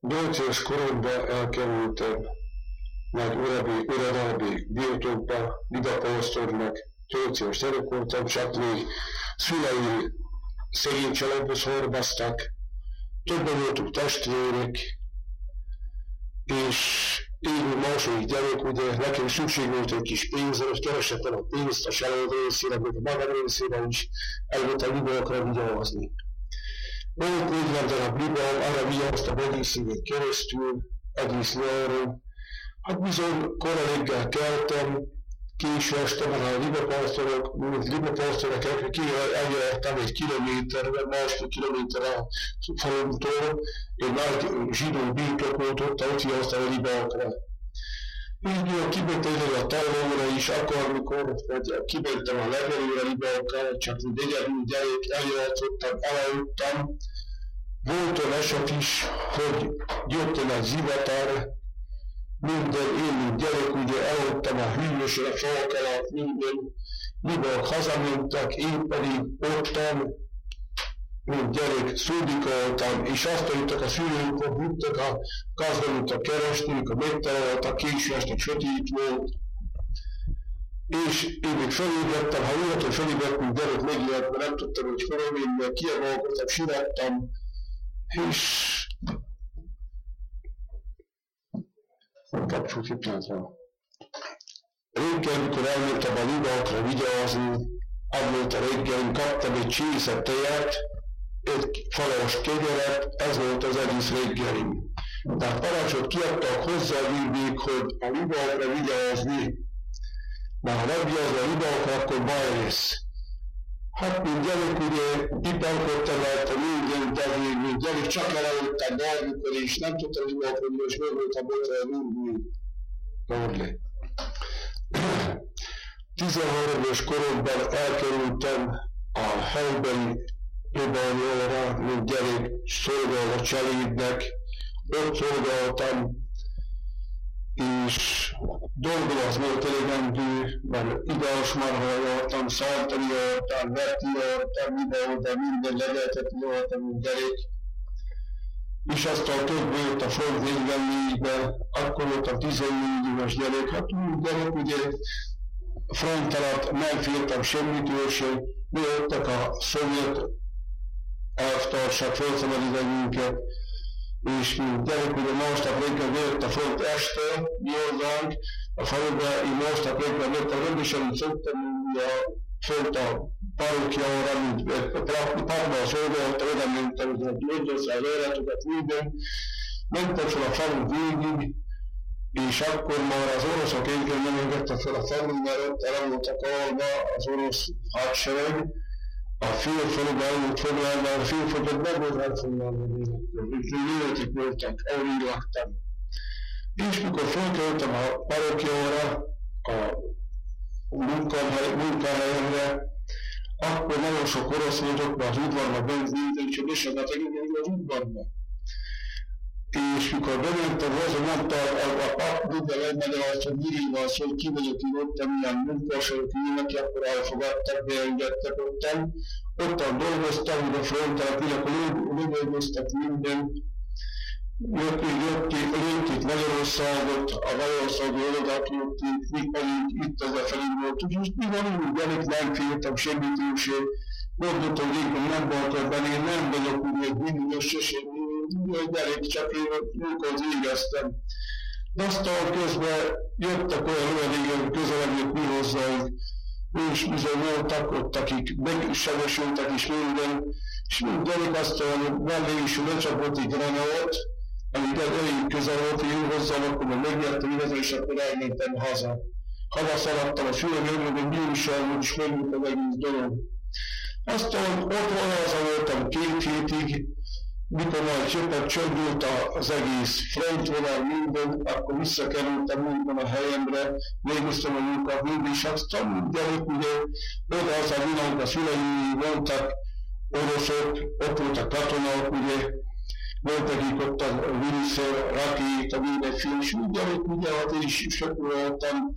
8 éves koromban elkerültem nagy uradalmi birtokba, Budapolsztornak, 8 éves gyerek voltam, csak még szülei szegény családba szorvaztak, többen voltunk testvérek, és én második gyerek, ugye nekem szükség volt egy kis pénzre, és keresettem a pénzt a család részére, meg a magam részére is, elmentem Libaokra vigyázni. Volt 40 darab Libaok, arra vigyáztam egész évet keresztül, egész nyáron. Hát bizony kora reggel keltem, késő este, mert a libapasztorok eljártam egy kilométerre, másfél kilométer a falunktól, egy nagy zsidó birtok volt ott vigyáztam a Libaokra. Így kimentem a talomra is, akkor, mikor kimentem a legelőre Libaokra, csak egy egyedül gyerek, eljátszottam, elaludtam. Volt olyan eset is, hogy jött egy zivatar, minden én, mint gyerek, ugye elaludtam a hűvösre, a falak alatt, minden Libaok hazamentek, én pedig ottan, mint gyerek, szódikoltam, és azt jöttek a szülők, hogy jöttek a gazdagodtak keresni, amikor megtaláltak, késő este sötét volt. És én még felébredtem, ha jött, hogy felébredtem, gyerek megijedt, mert nem tudtam, hogy hol menni, kiemelkedtem, sírattam, és kapcsolt itt látra. Reggel, mikor elmentem a Libaokra vigyázni, volt a reggelin, kaptam egy csésze tejet, egy falas kegyeret, ez volt az egész reggelim. Tehát parancsot kiadtak hozzá még, hogy a Libaokra vigyázni, mert ha nem vigyázol a Libaokra, akkor baj lesz. Hát, mint gyerek, ugye, iparkodtam el a minden, de még gyerek, csak elaludtam bármikor, és nem tudtam Libaokra vigyázni, és meg voltam botra a mindig. Torli. 13 éves koromban elkerültem a helybeli Libaonra, mint gyerek, szolgálva cselédnek, ott szolgáltam, és dolgom az volt elegendő, mert Idalsmarra jártam, Szaltani jártam, Verti jártam, ide-oda, minden legeltet jártam, mint gyerek. És aztán több volt a front 44-ben, akkor voltam 14 éves gyerek, hát úgy gyerek, ugye, front alatt nem féltem semmitől sem, jöttek a szovjet elvtársak, felszabadítani minket, és mint gyerek, ugye másnap reggel jött a front este, józánk, a faluba, én másnap reggel jöttem, rendesen úgy szoktam, fönt a parokjára, mint parkban szolgáltam, oda mentem, hogy Magyarország életokat minden, mentem fel a falu végig, és akkor már az oroszok egyébként nem engedtek fel a falun, mert ott el voltak alva az orosz hadsereg, a félfaluban el volt foglalva, a félfaluban meg volt elfoglalva, úgyhogy lőtük voltak, ahol így laktam. És mikor fölkerültem a parokjára, a munkahelyemre, akkor nagyon sok orosz voltak, mert az udvarban bent voltak, csak besemetek az udvarba. És mikor bementem hozzá, mondta a pap, minden megmegyelazt, hogy Mirival szól, hogy ki vagyok én ottan, milyen munkások jönnek, akkor elfogadtak, beengedtek ottan. Ottan dolgoztam, ide frontált, akkor lövöldöztek minden. Lőtték Magyarországot, a Magyarországi oldalt lőtték, mi pedig itt ezefelé voltunk, és mi van úgy, gyerek, nem féltem semmitől sem. Mondottam, hogy én nem voltam benne, én nem vagyok úgy, hogy mindig sosem, gyerek, csak én munkat végeztem. De aztán közben jöttek olyan olyan közeledők mi hozzánk, és bizony voltak ott, akik megsebesültek is minden, és mind gyerek aztán mellé is lecsapott egy granát, amit elég közel volt, én hozzám, akkor megjöttem igazán, és akkor elmentem haza. Haza szaladtam a fülem, hogy mi újságban is megült az egész dolog. Aztán ott voltam 2 hétig, mikor majd csöndült az egész frontvonal minden, akkor visszakerültem minden a helyemre, végeztem a munkát mindig, és aztán gyerek, ugye, oda az a világ, a szülei voltak oroszok, ott voltak katonák, ugye, voltak itt ott a vízszer, rakéta, mindenféle, és úgy gyerek, ugye, hát én is sok voltam,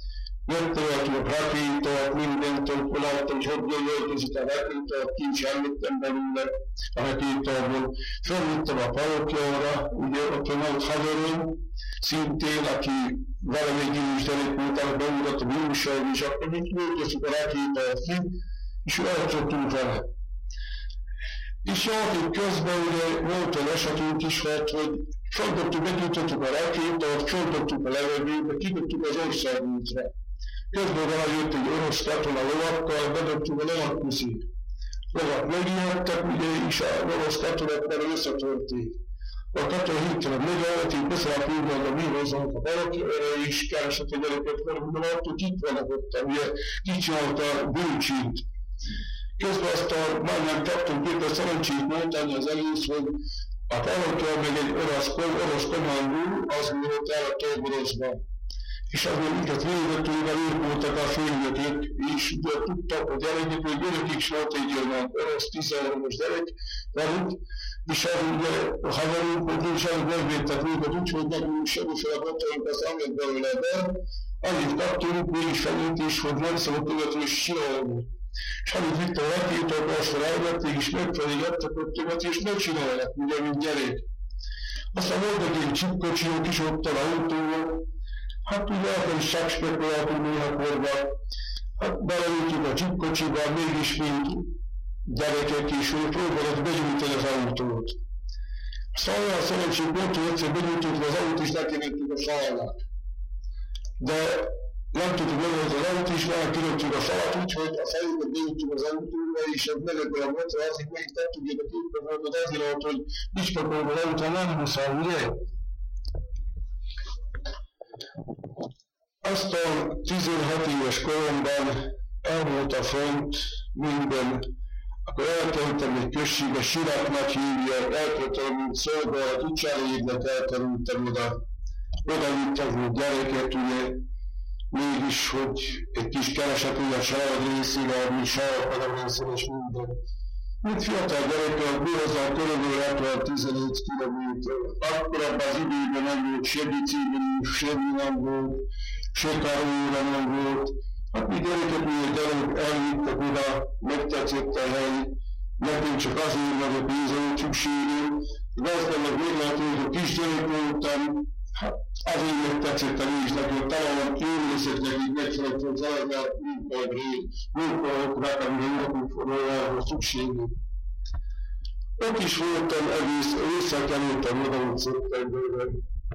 jöttek a rakétát, mindentől láttam, hogy öltözik a rakétát, kincs eljöttem belőle a rakétából. Felvittem a parokjára, ugye ott van ott haverom, szintén, aki valamelyik Istenét után bemutatta a újság, és akkor itt öltözik a rakétát ki, és elcsottunk vele. És játék közben ugye volt olyan esetünk is, hogy csontottuk, megnyitottuk a rakétát, csontottuk a levegőbe, kidobtuk az országútra. Közben rájött egy orosz katona lovakkal, bedobtuk a lovakpuszit. Lovat megijedtek, ugye, és a orosz katonák már összetörték. A katona hirtelen megállt, így beszállt úgymond a mi hozzánk a balakjára, és keresett a gyereket, mert láttuk, itt vannak ott, ugye, kicsinált a bűcsint. Közben aztán majdnem kaptunk itt a szerencsét mondani az egész, hogy a palotja meg egy orosz kommandó, az volt el a Tolborozban. És azért minket végettővel írkóltak a főnökök, és ugye tudtak a gyerekek, hogy örökig is volt egy olyan orosz 13-os gyerek velük, és az ugye a haverunk, hogy is elég megvédtek őket, úgyhogy nekünk semmiféle bottaink az nem jött belőle, de annyit kaptunk, mégis felültés, hogy nem szabad követni, és csinálni. És amit vitt a rakétát, aztán elvették, és megfelé jöttek ott, és megcsinálnak, ugye, mint gyerek. Aztán voltak egy csipkocsijok is ott az autóval, hát ugye akkor is szakspekuláltunk néha korban, hát beleültünk a csipkocsiba, mégis mint gyerekek is, hogy próbáljuk begyújtani az autót. Aztán olyan szerencsét volt, hogy egyszer begyújtottuk az autót, és nekimentünk a falnak. De nem tudtuk meghozni az autót, és már kiröntjük a falat, úgyhogy a fejünkbe begyújtjuk az autóba, és ez melegben a motor, azért még nem tudjuk a képbe volt, azért volt, hogy nincs pakolva az autó, nem muszáj, ugye? Aztán 16 éves koromban elvoltam fönt minden, akkor elkerültem egy községbe, Siraknak hívják, elkerültem, mint szolgálat, Ucsálédnek elkerültem oda vittem gyereket, ugye, mégis, hogy egy kis kereset ugye a család részére, mi családpadam részére és minden. Mint fiatal gyerekkel, hozzá körülbelül 15 kilométer. Akkor abban az időben nem volt se bicikli, semmi nem volt, se karóra nem volt. Hát mi gyerekek ugye elvittek oda, megtetszett a hely, nekünk csak azért meg a pénzre szükségünk, de aztán meg meglátom, hogy a kis gyerek voltam, hát azért megtetszett a is nekem, talán jól leszek nekik megfelelően az elmert munkaoknak, amire nekünk forrására szükségünk. Ott is voltam egész, visszakerültem oda, úgy szeptemberben.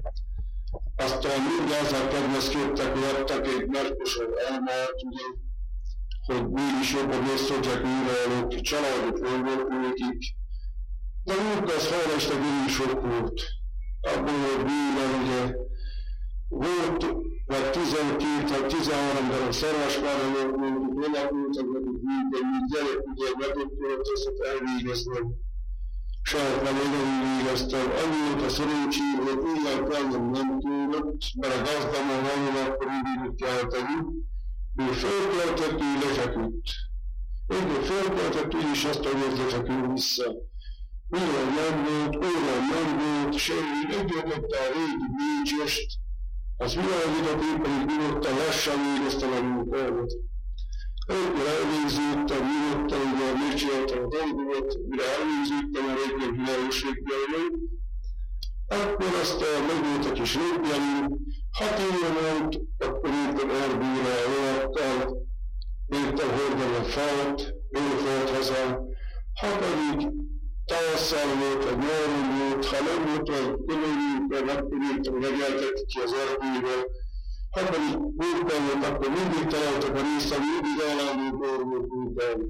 Aztán mindazzal kedvezkedtek, hogy adtak egy merkosor elmát, ugye, hogy mégis jobban összeadják újra előtt, családot volt nekik. De a munka az fejre este mindig sok volt. Abból volt bőven, ugye, volt, vagy 12 vagy 13 darab szarvaspára volt, vannak voltak nekik működni, mint gyerek, ugye, megökköltözött elvégeztem. Saját nem végeztem, annyi volt a szerencsém, hogy ilyen kellem nem tőlött, mert a gazdamon nagyon akkor úgy kelteni, ő fölkeltett, ő lefeküdt. Ő fölkeltett, ő is azt hogy lefekül vissza. Olyan nem volt, semmi, egyébként a régi Bécsest, az világított éppen így nyugodtan lassan végeztem a munkámat. Amikor elvégződtem, nyugodtan, ugye megcsináltam a dolgomat, mire elvégződtem, a régen világos régbjelmű, akkor aztán megvolt a kis régbjelmű, 6 éve volt, akkor írtam Erbőre a lovakkal, írtam hordani a fát, fát hazám, ha pedig tavasszal volt, vagy nyáron volt, ha nem volt olyan körülményben, akkor írtam, megeltek ki az erdővel. Ha pedig munka volt, akkor mindig találtak a részt, ami mindig állandó dolgok munkálni.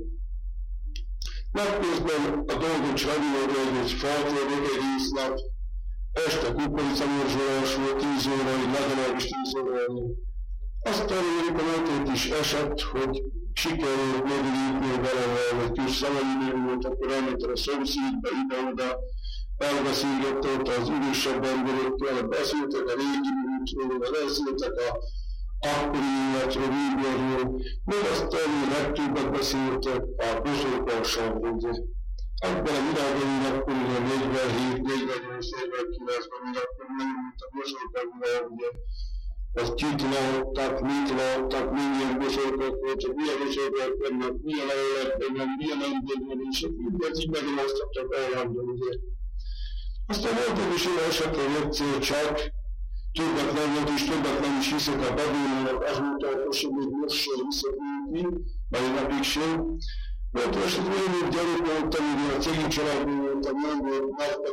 Napközben a dolgot családilag egy feltérnék egész nap. Este kukoricamorzsolás volt 10 óráig, legalábbis 10 óráig. Aztán amikor ott is esett, hogy sikerült megülítni valahol, egy kis szabadidő volt, akkor elmentem a szomszédba ide-oda, elbeszélgette ott az idősebb emberekkel, beszéltek a régi múltról, beszéltek a akkori életről, Bíbliáról, még aztán legtöbbet beszéltek a bozókással, ugye. Abban a világban, akkor ugye 47, 48, 49-ben, akkor nem mint a bozókákkal, ugye. vagy kit láttak, mit láttak, milyen boszorkák voltak, milyen boszorkák vannak, milyen levelek vannak, milyen ember és mindent így megosztottak elhamban, ugye. Aztán voltak is olyan esetleg egyszer csak, többet nem volt és többet nem is hiszek a Babilonnak, azóta hogy még most sem hiszek neki, mai napig sem. Mert most itt még gyerek voltam, ugye a cégin családban voltam, nem volt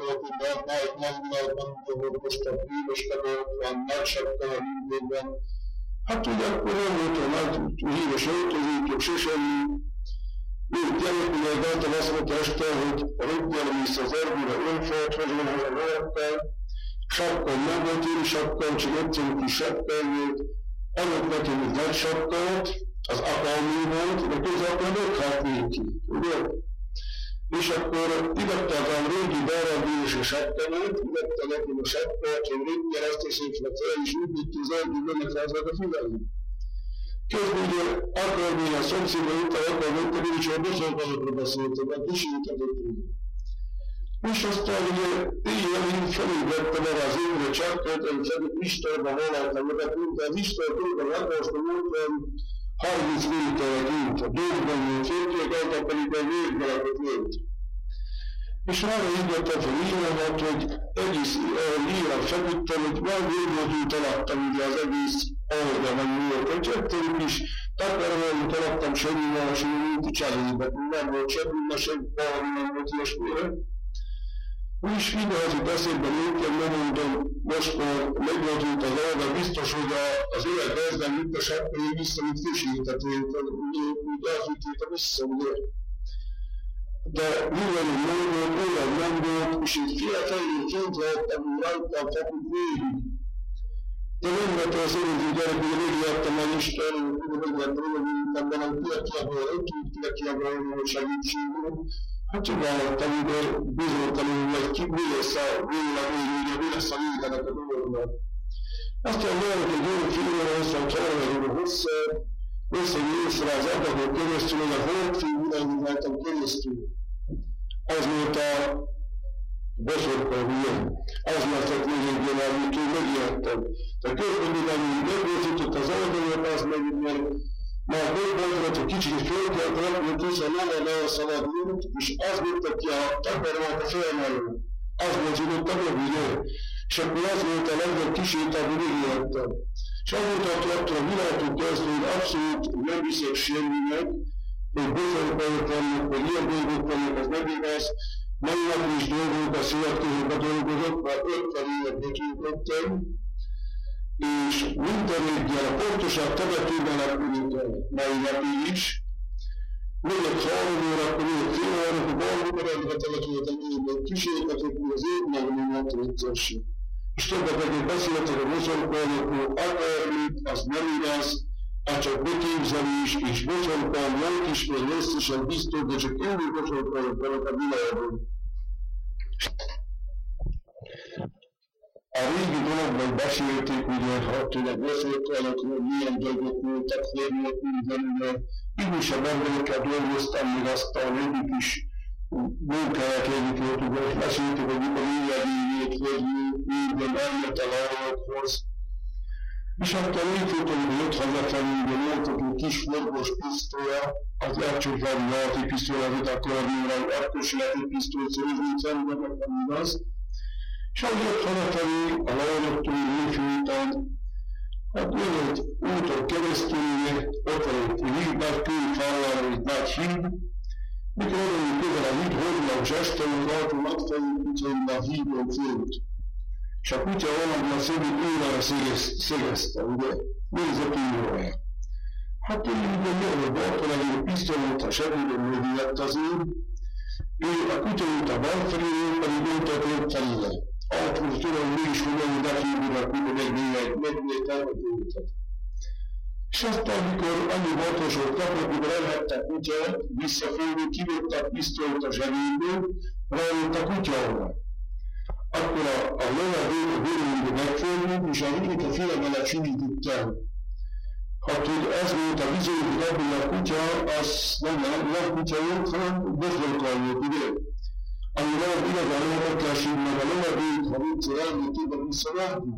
nagyban, volt most a híves van, nagy sapkal a mindenben. Hát ugye akkor nem volt a nagy híves öltözőtök, se semmi. Még gyerek, ugye Dalton azt mondta este, hogy rögtön vissza az erdőre, önfelt, hozzon haza velettel. Sapkal nem volt én sapkal, csak egyszerű kis sapkal volt. Adott nekem egy nagy sapkalt, az akármi volt, de közben akkor meghalt néki, ugye? És akkor idette az régi darabés a sapkámat, idette nekem a sapkát, hogy régen azt teszünk le fel, és úgy vitt az erdő mennek hozzá a füleim. Közben ugye akarni a szomszédban itt a akarni, és a boszorkányokról beszéltem, mert kísérletet tudni. És aztán ugye én felébredtem arra az évre csapkát, hogy fedett Istenben voláltam, mert mondta, az Isten tőlem lakosban voltam 30 méterre kint, a dőrben volt férfiak, aztán pedig a vérgalakot volt. És arra ígértem fel írámat, hogy egész írát feküdtem, hogy van vérgódút alattam ugye az egész oldalban volt. Egy egyszerű kis takarmányút alattam semmivel, mint cserébe, nem volt semmi, sem valami nem volt ilyesmire. Úgyis videózik eszébe léptem, nem mondom, most már megvolt az oldal, biztos, hogy az élet kezdem itt a seppőjé vissza, mint fűsítetőjét, úgy elfűtét vissza, ugye. De minden nem volt, olyan nem volt, és így fiatalul kint lehettem, hogy rajtam feküdt végig. De nem vett az érintő gyerek, hogy megértem el Isten, hogy megértem, hogy mindenben, hogy kiakiabban, hogy kiakiabban segítségül. Hát csodáltam, de bizonytalanul, hogy mi lesz a világ, mi lesz a világnak a dolognak. Aztán valaki egy olyan filmre, aztán családról hosszú észre az adatok keresztül, hogy a holdfilm világítváltam keresztül. Az volt a boszorkán ilyen. Az lehetett még egy ilyen, amitől megijedtem. De közben, mivel megváltított az oldalot, az megint már megvolt, hogy kicsit fölkelt, repült össze, nem elszaladult, és az volt, aki a takarmányt a felmelő. Az mozdult a mögé, és akkor az volt a legjobb kísérlet, ami megijedtem. És az volt, attól a világtól kezdve, hogy abszolút nem viszek semminek, hogy boszorkányok vannak, hogy ilyen dolgok vannak, az nem igaz. Megint is dolgok a szövetkezőkbe dolgozok, már 50 évet betyújtottam, és minden reggel a pontosabb temetőben lakulunk el, mai napig is. Még egy 3 órakor, még egy fél órakor, valamikor rendben temetőletem évben kísérletek, hogy az év megmondott rendszerség. És többet egyébként beszéltek a boszorkányokról, akármit, az nem igaz, az csak beképzelés, és boszorkány jók is, vagy összesen biztos, de csak élő boszorkányok vannak a világon. A régi dologban beszélték, ugye, hogy a boszorkányokról milyen dolgok voltak, hogy volt mindenben. Idősebb emberekkel dolgoztam, még azt a régi kis munkáját egyik volt, ugye, és beszélték, hogy mikor éjjelégét, vagy minden eljött a lányokhoz. És aztán így volt, hogy jött hazafelé, ugye voltak egy kis fogos pisztolya, az elcsúfári játék pisztolya, az akkor akkor se lehet egy pisztolyt szerezni, szerintem nem igaz. És az jött hazafelé, a lányoktól hétfő után, hát jön egy úton keresztül, ott van egy hídbár, kőfállal egy nagy híd, mikor olyan közel a híd, hogy zsesztelünk, látunk megfelelő kutyaiban a hídon fönt. És a kutya valamilyen szépen órára szegezte, ugye? Nézett órája. Hát ő ugye jön a balkon, egy pisztolyot a sebében mögött az ő. Ő a kutya ült a bal felé, pedig ültet jobb felé. Alapul tudom, mégis hogyan behívni a kutya meg támadóutat. És aztán, amikor annyi bartosok kapott, mikor elhette a kutyát, visszafogni, kivette a pisztolyt a zsebéből, rájött a kutya alá. Akkor a lovagó a bőrünkbe megfordult, és a hídit a file mellett simított el. Hát, hogy ez volt a bizony, hogy ebből a kutya, az nem kutya volt, hanem boszorkány volt, ugye? Ami nem igazán lovaglásség meg a lovagót, ha nincs elmúlt többen visszavágni.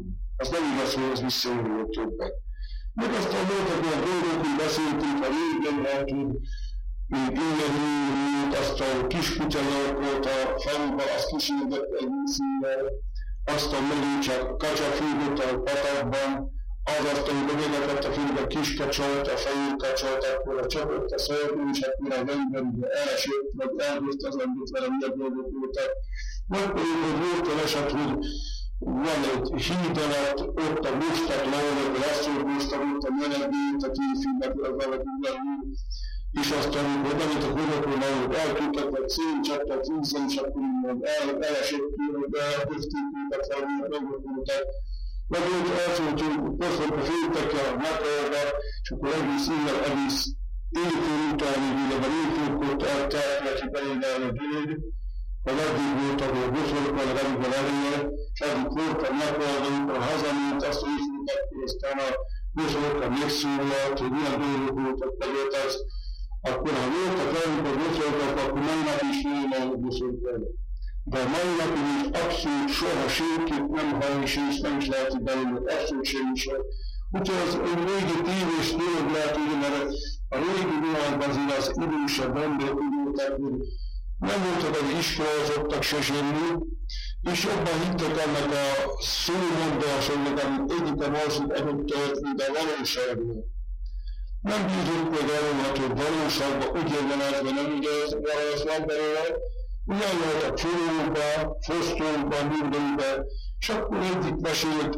az nem igaz, hogy ez visszajövő többet. Meg aztán voltak olyan dolgok, hogy beszéltünk a régen, mint Ingerült, aztán kiskutyanyark volt a faluban, azt kísérgetett egy vízszínvel, aztán megint csak kacsafűgött a patakban, aztán, amikor meglepett a fűgött a kiskacsolt, a fehér kacsolt, akkor a csapott a szörnyű, és akkor a vendben elsőtt, meg elhúzt az embert vele, milyen dolgok voltak. Majd pedig, hogy volt a eset, hogy van egy híd alatt, ott a bustak lónak, a lasszóbustak, ott a menedélyt, a kéfűnek, az valaki ugyanúgy, és aztán, hogy amit a húrokról nagyon eltűntek, vagy széncsaptak, vízzen, és akkor elesettünk, hogy elhozték őket, valamilyen dolgok voltak. Meg úgy elszóltunk, posztunk a féltekkel a napralba, és akkor egész innen, egész éjfél utáni, vagy éjfélkor eltelt neki belédelni a dőd, vagy addig voltak a boszorokban, a remikben előre, és addig voltam napralba, amikor hazament, azt éjfélt, akkor aztán a boszorokkal megszólalt, hogy milyen dolgok voltak megött az, akkor ha voltak velünk a boszorokak, akkor mai nap is jön a boszorok előtt. De a mai napig is abszolút soha senkit nem hall, és nem is lehet, hogy belőle, abszolút semmi sem. Úgyhogy az egy régi tévés dolog lehet, ugye, mert a régi világban azért az idősebb emberek úgy voltak, hogy nem voltak az iskolázottak se semmi, és jobban hittek ennek a szómondásoknak, amit egyik a másik adott történt a valóságban. Nem bízott meg arról, hogy valóságban úgy jönne át, vagy nem ugye ez valóság belőle, ugyan voltak folyókban, fosztókban, mindenben, és akkor egyik mesélt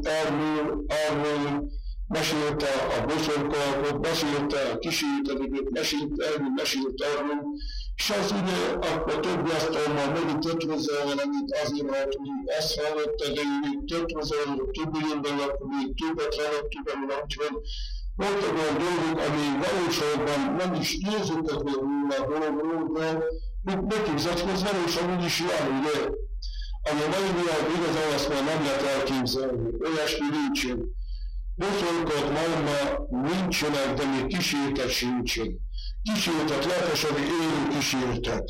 arról, mesélte a boszorkálkot, mesélte a kísérleteket, mesélt arról, és az ugye akkor többi asztalmal megint ötvözöl valamit azért, mert hogy ezt hallotta, de még ötvözöl, hogy több ilyenben, akkor még többet hallottuk, úgyhogy voltak olyan dolgok, ami valóságban nem is érződtek még róla a dologról, de megképzelt, hogy ez valóság úgy is jár, ugye? Ami a mai világ igazán azt már nem lehet elképzelni, olyasmi nincsen. Boszorkát ma nincsenek, de még kísértet sincsen. Kísértet lehet esetleg élő kísértet.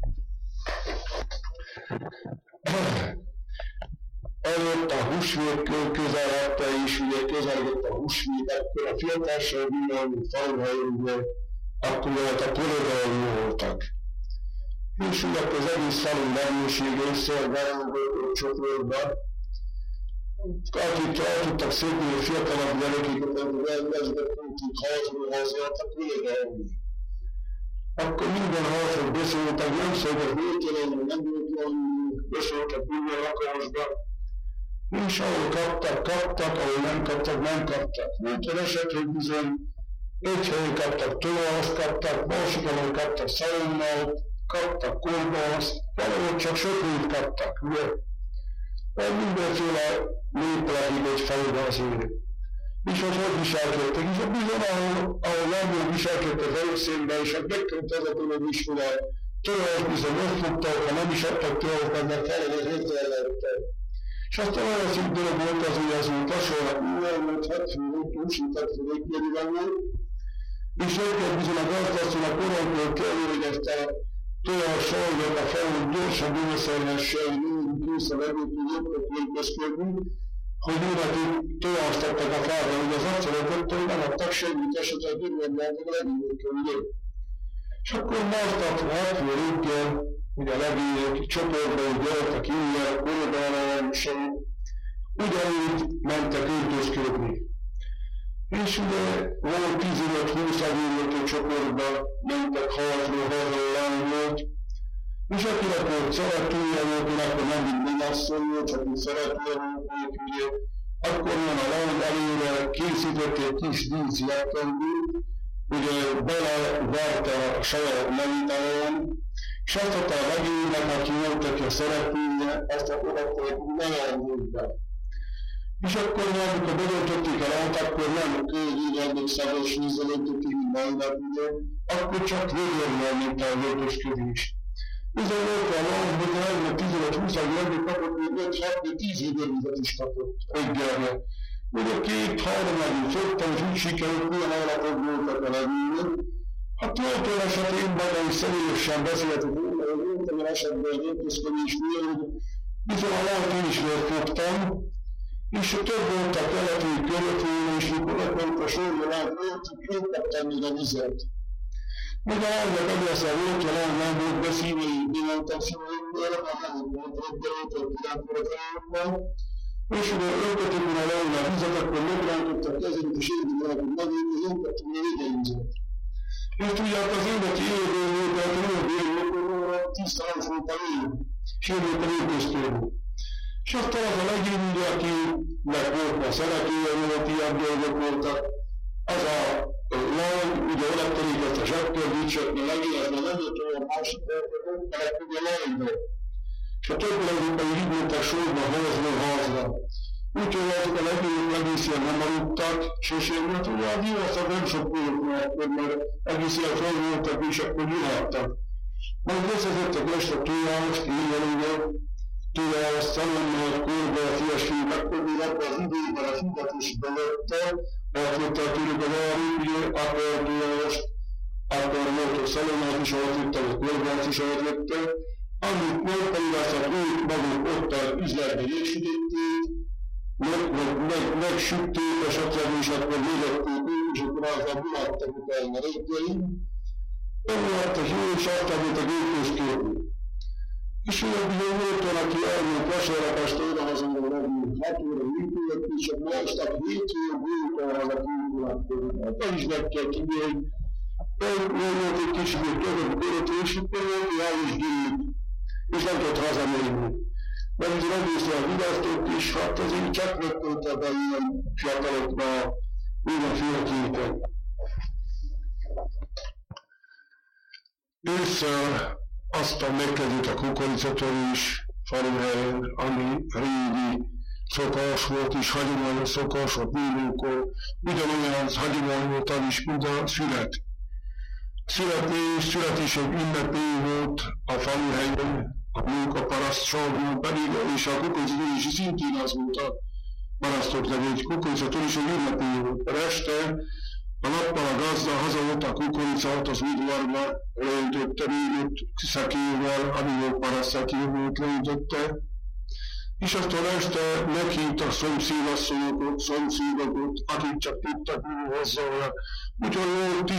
Előtt a húsvét közeledte, és ugye közeledett a húsvét, akkor a fiatalság minden faluhelyünkben, akkor volt a korodalmi voltak. És ugye akkor az egész falu lehetősége összevállalt a csoportban, akik el tudtak szedni a fiatalabb gyerekeket, elvezgetünk házról házra, akkor korodalmi. Akkor minden házról beszéltek, nem szabad vételenül, nem volt valami, beszéltek minden lakásban, és ahol kaptak, ahol nem kaptak. Volt az eset, hogy bizony egy helyen kaptak tojást, kaptak, másik ahol kaptak szalonnalt, kaptak kolbászt, valahol csak sötét kaptak, ugye? Mert mindenféle népelekig egy faluban az élet. És hogy viselkedtek, és bizony ahol nem jól viselkedtek velük szemben, és megkönt az a dolog is, hogy a tojást bizony megfogtak, ha nem is adtak tojást, mert felelős értelmettek. És aztán olyan szép dolog volt az, hogy az úgy hasonlóan úgy, mert 70 volt, úsített, hogy végkérdőben volt, és őket bizony a gazdasszonynak korantól kell, hogy ezt a tojás sajnot a falon gyorsan bűnösszerhesse, hogy mindig kész a levőt, hogy jobbak végezkedni, hogy mindenki tojást adtak a fára, hogy az asszonyok hogy nem adtak semmit, esetleg bűnösszernek a levőkkel, ugye? És akkor másnap 60 reggel, ugye a levők csoportban, hogy gyertek innen, korodalán, és ugyanúgy mentek öltözködni. És ugye volt 15-20 levők csoportban, mentek házról, lányok, és akinek volt szeretője volt, akkor nem mindig asszony volt, csak úgy szeretője volt, ugye, akkor jön a lány előre, készített egy kis díszjátékot, ugye belevárta a saját megitalón, és azt adta a legénynek, aki volt, aki a szeretője, azt akkor ne jelentőtt be. És akkor amikor bedöntötték el át, akkor nem közvédelmi szabos vízzel öntötték, mint mai nap, ugye, akkor csak végérjel, mint a öltözködés. Bizony volt a lány, hogy a 15-20 évben kapott, még 5-6-10 évben is kapott reggelre. Ugye 2-3 szoktam, és úgy sikerült, milyen állatok voltak a levőnek. Hát volt olyan eset, én magam is személyesen beszéltek róla, hogy volt olyan esetben egy öltözködés miatt, bizony a lányt én is megfogtam, És több volt a keleti körökén, és mikor lement a sorjolát, ők kaptam még a vizet. Még a lánynak egészen volt, a lány nem volt beszívői, én mentem szívőjükből, mert nem volt reggelőt, a kiránkora feljöttben. És ugye öltötték a lánynak vizet, akkor megrántott a kezét, és én hogy megint, és én kaptam a végeinzet. És tudják, az éneki élőből volt, de a élőből tiszta nem volt a lég, és én volt a légköztőből. És aztán az a legény, ugye, akinek volt a szeretője, volt, ilyen dolgok voltak, az a lány, ugye odatelik ezt a zsebkördítsök, a legény, az már nem jött olyan másik dolgok, mert ugye lányból. És a többi legény pedig így mondták sorba, hazra. Úgyhogy azok a legények egész ilyen nem aludtak, sosem volt, ugye a gyilvaszak nem sok volt akkor, mert egész ilyen fel voltak, és akkor nyilhattak. Majd összezettek este túlást, túlást, szalonnal, korba, a fiasként, akkor még abban az időben a fizetés belőtte, átvettek tőlük az áruk, ugye, akkor túlást, akkor voltak szalonnát is átvettek, a korbát is átvettek, amit nem pedig azt a túl maguk ott az üzletben égsütötték, megsütték, esetleg is akkor végették ők, és akkor azzal mulattak utána reggelig. Önmulattak jó, és aztán mint a gépköztőből. És olyan bizony volt olyan, aki elmúlt vasárnap este odahazonról megint 6 óra működött, és akkor estek 7 óra, volt arra a kívülakkor. Hát el is meg kell tudni, hogy volt egy kicsit többet göröt, és akkor el is gyűjt, és nem tudott hazamenni. Mert így egészen vigasztott, és hát azért csak megtöltek be ilyen fiatalokra mindenféle képen. Ősszel aztán megkezdett a kukoricatörés faluhelyen, ami régi szokás volt, és hagyományos szokás volt bírókor. Ugyanolyan hagyomány volt, is, mint a szület. Születés egy ünnepély volt a faluhelyen, a munkaparasztságban pedig, és a kukoricatörés szintén az volt a parasztoknak, egy kukoricatörés egy ünnepély volt. A este a nappal a gazda hazavott a kukoricát az udvarba, leöntötte még szekével, ami a parasztszekéből leöntötte, és aztán este meghívta szomszédokat, akik csak tudtak mi hozzá, úgyhogy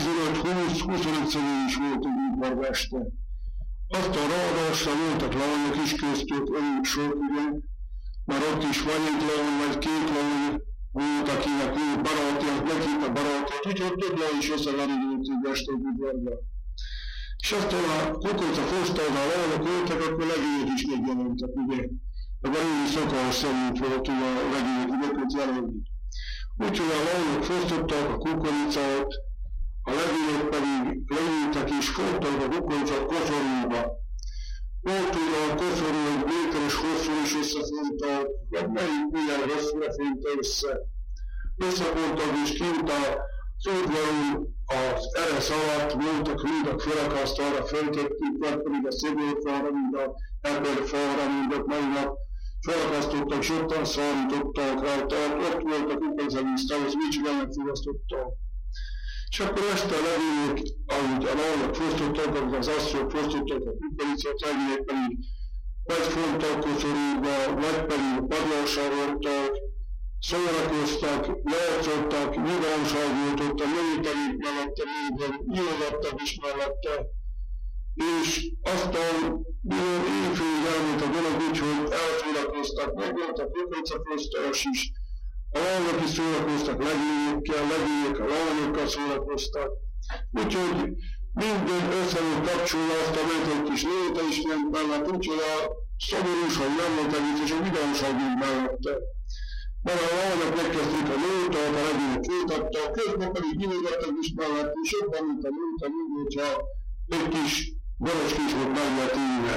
15-20-25 személy is volt az udvarba este. Aztán ráadásra voltak lányok is köztük, olyan sok, ugye, mert ott is vagy egy lány, vagy két lány volt, akinek ő baráti, az meghívta barátot, úgyhogy több lány is összeverődött egy este udvarba. És aztán a kukorica fosztalnál lányok voltak, akkor legények is megjelentek, ugye. A régi szokás szerint volt, hogy a legények megött jelenni. Úgyhogy a lányok fosztották a kukoricát, a legények pedig leültek és fogtak a kukoricát koszorúba. Volt ugye a koszorú egy méteres hosszú is összefontak, vagy melyik milyen hosszúra fonta össze. Összefontak és kint az udvaron az eresz alatt voltak rúdak felakasztalra, föltettük, vagy pedig a szögölfára, mint a emberfára, mint a mai nap. Felakasztottak, és ottan szárítottak rá, tehát ott voltak kukoricalisztál, az úgy megfogyasztottak. És akkor este a legények, ahogy a lányok fosztottak, az asszonyok fosztottak a kukoricát, legények pedig vagy fontak koszorúba, vagy pedig padlásra voltak, szórakoztak, játszottak, nyilvánosság volt ott a nőtelik mellette, nyilvattak is mellette, és aztán milyen éjfélig elment a dolog úgy, hogy elszórakoztak, meg volt a kukoricafosztás is, a lányok is szórakoztak legényekkel, legények a lányokkal szórakoztak. Úgyhogy minden össze volt kapcsolva, aztán ment egy kis léte is ment mellett, úgyhogy a szomorúság nem volt egész, és a vidámság így mellette. Mert a lányok megkezdték a lótát, a legények folytattak, közben pedig nyilvánultak is mellett, és jobban, mint a lóta, mint hogyha egy kis borocskés volt mellett ülve.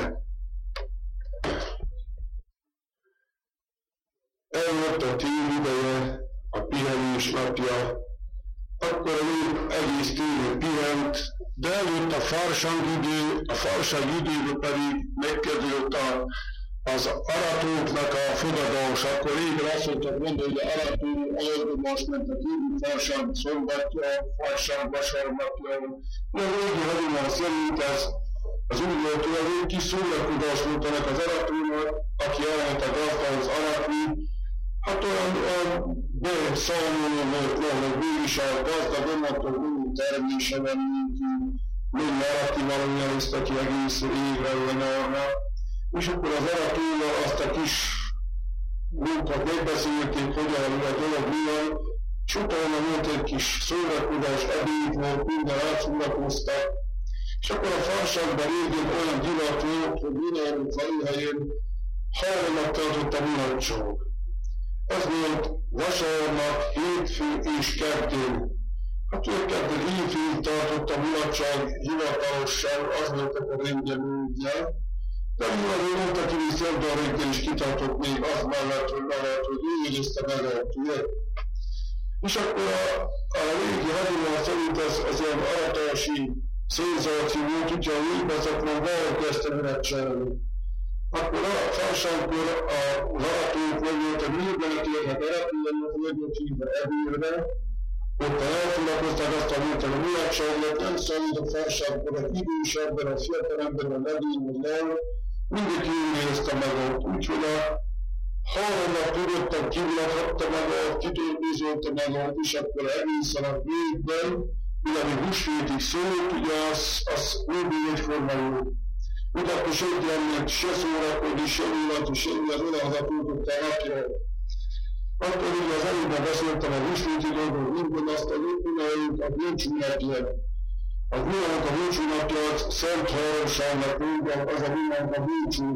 Eljött a tél ideje, a pihenés napja, akkor a nép egész télen pihent, de eljött a farsang idő, a farsang időben pedig megkezdődött az aratóknak a fogadás, akkor régen azt mondtak mondani, hogy arató alkalmas ment a kívül farsang szombatja, farsang vasárnapja. De a régi hagyomány szerint az úgy volt, hogy egy kis szórakozás volt ennek az aratónak, aki elment a gazdához aratni, Hát olyan beszámoló volt róla, mégis a gazdag önmattól mindig termése van, még alatti valami előzte ki egész évre olyan arra, és akkor az aratúval azt a kis munkat megbeszélték, hogyan a dolog milyen, és utána volt egy kis szórakozás, ebéd volt, minden átszórakoztak, és akkor a farsakban régen olyan divat volt, hogy minden faluhelyen hajlanak tartott a mulatság. Ez volt vasárnap, hétfő és kedden. Hát ők kedden hétfőn tartott a mulatság hivatalosan, az volt a rendje módja. De mivel mondta, hogy szerdán reggel is kitartott még az mellett, hogy ő érezte magát, ugye? És akkor a régi hagyomány szerint az ilyen aratási szénzáció volt, úgyhogy a végvezetlen valahol kezdte mulatságni. Akkor a felsőkor a haratók meg volt, hogy miért térnek eretően, meg volt hívva ebérre, ott elfoglalkozták azt a múltan a mulatságot, nem számít a felsőkor a idősebben, a fiatalemben, a legény, vagy nem, mindenki jól érezte magát, úgyhogy a 3 nap tudottan kivilathatta magát, kitöltőzölte magát, és akkor egészen a végben, ami húsvétig szólt, ugye az mindig egyforma volt. Úgy akkor senki nem ment se szórakodni, se illatni, se az odahaza tudott el napja. Akkor ugye az előbb beszéltem a húsvéti dolgok, minden azt a unaljuk a búcsúnapját. Az unalunk a búcsúnapját Szent Háromságnak mondom, az a unalunk a búcsú.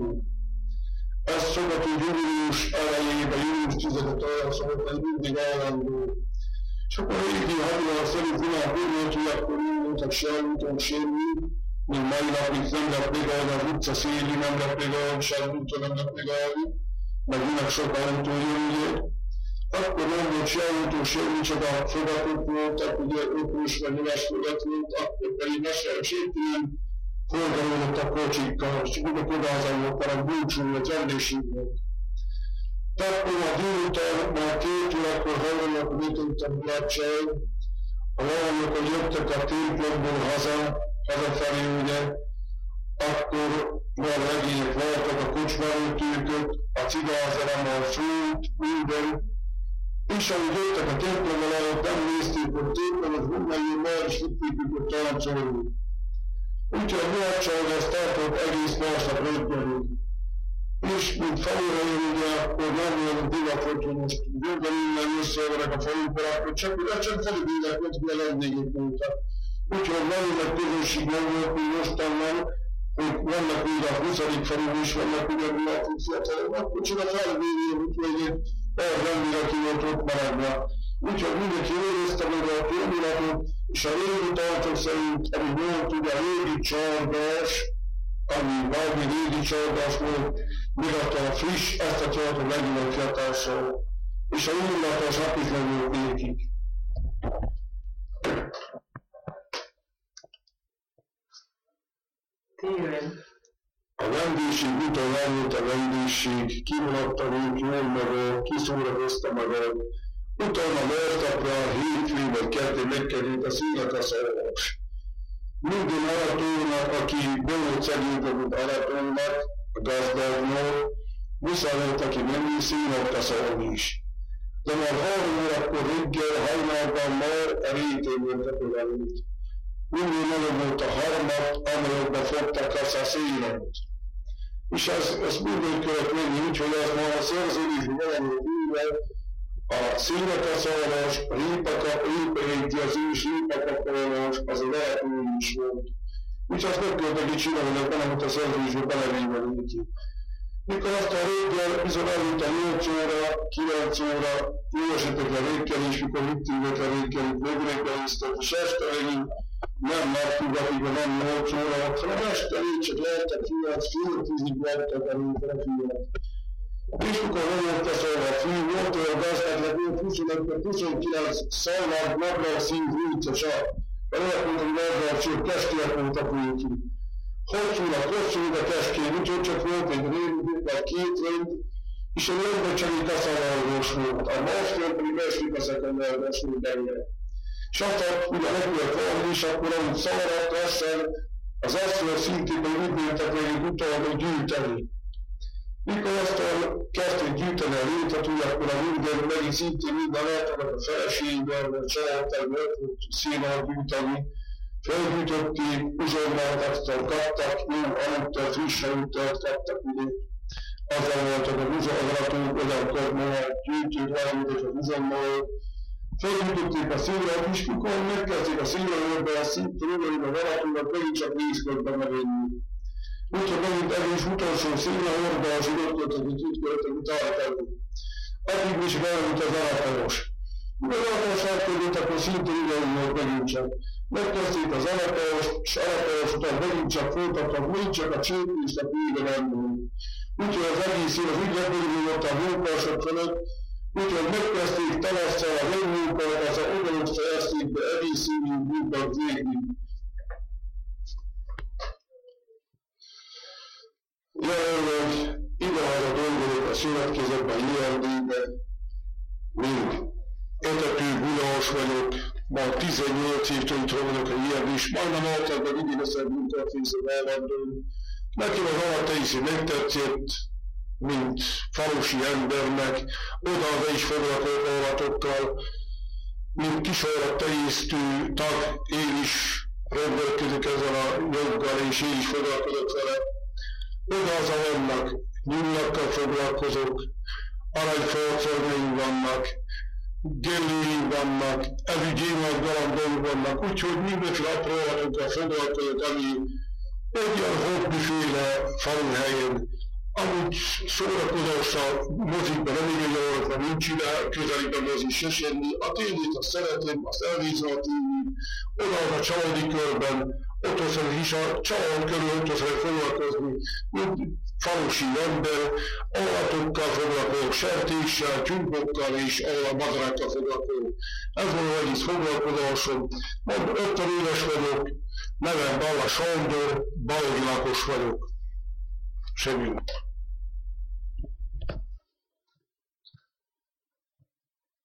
Ez szokatú július elejében, július 10-et olyan szokott, ez mindig állandó. És akkor a régi hagyomány szerint unalunk úgy volt, hogy akkor nem voltak se úton semmi, még mai napig nem lehet megállni, az utca széli nem lehet megállni, sem úton nem lehet megállni, meg minek sok autó jön, ugye. Akkor nem volt se autó, semmi, csak a fogatok voltak, ugye ökós vagy nyilás fogat volt, akkor pedig mesterségtelen forgalódott a kocsikkal, és csak úgy odázalókkal a búcsú volt, rendőrség volt. Tehát a délután már 2 órakor hajlanak, hogy mit a mulatság, a valamok, hogy jöttek a templomból hazafelé, ugye, akkor már regények voltak, a kocsmarótőkök, a cigázerem, a fút, minden, és ahogy jöttek a templom alatt, nem nézték, hogy templom, az hunnaljön már, és vitték őket táncolni. Úgyhogy a mulatság ezt tartott egész másnap reggelig. És mint falura jön, ugye, akkor nem olyan divat, hogy most bőven innen összeverek a falukra, akkor csak felügyének, hogy lennék voltak. Úgyhogy valóban közösség nem volt, hogy mostan van, hogy vannak úgy a 20. falun is vannak ugyanúgy a fiatalok, akkor csak a felvédjén, úgyhogy arra nem aki volt ott maradva. Úgyhogy mindenki érezte meg a tőmulatot, és a régi tartok szerint, ami volt ugye a régi csardás, ami valami régi csardás volt, miatta a friss, ezt a csardot legjobb fiatalszal, és a újulatos nap is meg volt végig. A vendégség után elmúlt a vendégség, kimaradt a nők jól magad, kiszórakozta magad, utána mertapra a hétfő vagy kettő megkerült a színekaszolás. Minden aratónak, aki bolond szegénybe volt aratónak, a gazdagnak, muszáj volt, aki nem színekaszolni is. De már 3 órakor reggel, hajnalban már a rétén voltak odaült. Mindig nagyon volt a harmat, amelyekbe fogtak azt a szélet. És ezt mindig kellett menni úgy, hogy az már a szerződésben valami újra, a színekaszolás, a répaéti, az ős répakakolás, az a lehetően is volt. Úgyhogy azt nem kellett neki csinálni, mert nem volt a szerződésben belevéve neki. Mikor azt a reggel, bizony előtt a 8 óra, 9 óra, jó esetek a reggel is, mikor vittünk a reggelit, megreggeliztek, és este megint nem naptugatikban, nem 8 óra, hanem este csak lehetett fiat, fél 10-ig lehetett előtte a fiat. És mikor nem jött a szolva a fiú, volt olyan gazdagnak, volt 25-29 szalmát, nadrág színt viccosa, a lehet mondani, hogy nadrág csak testiek voltak neki. Hosszú a testjén, úgyhogy csak volt egy rend, vagy 2 rend, és a rendben csak egy kaszalárgós volt, a második pedig belső kaszakanyárgós volt benne. És aztán, ugye nekülött valami, és akkor ahogy szaladt lassan, az asszony szintében úgy mentek meg egy utána gyűjteni. Mikor aztán kezdték gyűjteni a létet, akkor a Lügen megint szintén minden eltenek a feleségben, mert családták, mert színát gyűjteni. Felgyűjtötték, uzsonnát aztán kaptak, jó aludtat, frissen utat kaptak, ugye. Azzal voltak az uzsonratók, olyankor már gyűjtők rájöttek az uzsonnal. Felgyűjtötték a színát, és mikor megkezdték a színrőrben, szintén ugyanúgy a valatónak megint csak vízkörbe megenni. Úgyhogy megint egész utolsó színre orda, zsidotkodtak, hogy itt költek, hogy tartani. Addig is beült az alapos. Mivel alapos átködött, akkor szintén ugyanúgy volt megint csak. Megkezdték az alapost, és alapos után megint csak folytattak, még csak a csépést a vége nem volt. Úgyhogy az egész év az ügyekből volt a munkarsok fölött, úgyhogy megkezdték tavasszal a végmunkat, az a ugyanúgy fejezték be egész évig munkat végig. Jelenleg idehaza dolgozok a szövetkezetben JLD-ben, még etető Gulyás vagyok, már 18 évtől itt vagyok a JLD, és majdnem általában idén eszem munkafészet elvandolni. Nekem az alatteiszé megtetszett, mint falusi embernek, oda is foglalkozott állatokkal, mint kisállattenyésztő tag, én is rendelkezek ezzel a joggal, és én is foglalkozok vele. Oda vannak, nyullakkal foglalkozok, aranyfarcorgaim vannak, gellőim vannak, evügyémek galambaim vannak, úgyhogy mindenféle apró állatokkal foglalkozok, ami egy olyan hobbiféle faluhelyen, amúgy szórakozással mozikban nem igényelők, mert nincs ide közelében mozi se semmi, a tévét azt szeretem, azt elnézve a tévét, oda a családi körben, ott is a család körül ott foglalkozni, mint falusi ember, állatokkal foglalkozok, sertéssel, tyúkokkal és a madarákkal foglalkozok. Ez van az egész foglalkozásom. Majd 50 éves vagyok, nevem Balla Sándor, Balatonlákos vagyok. Semmi.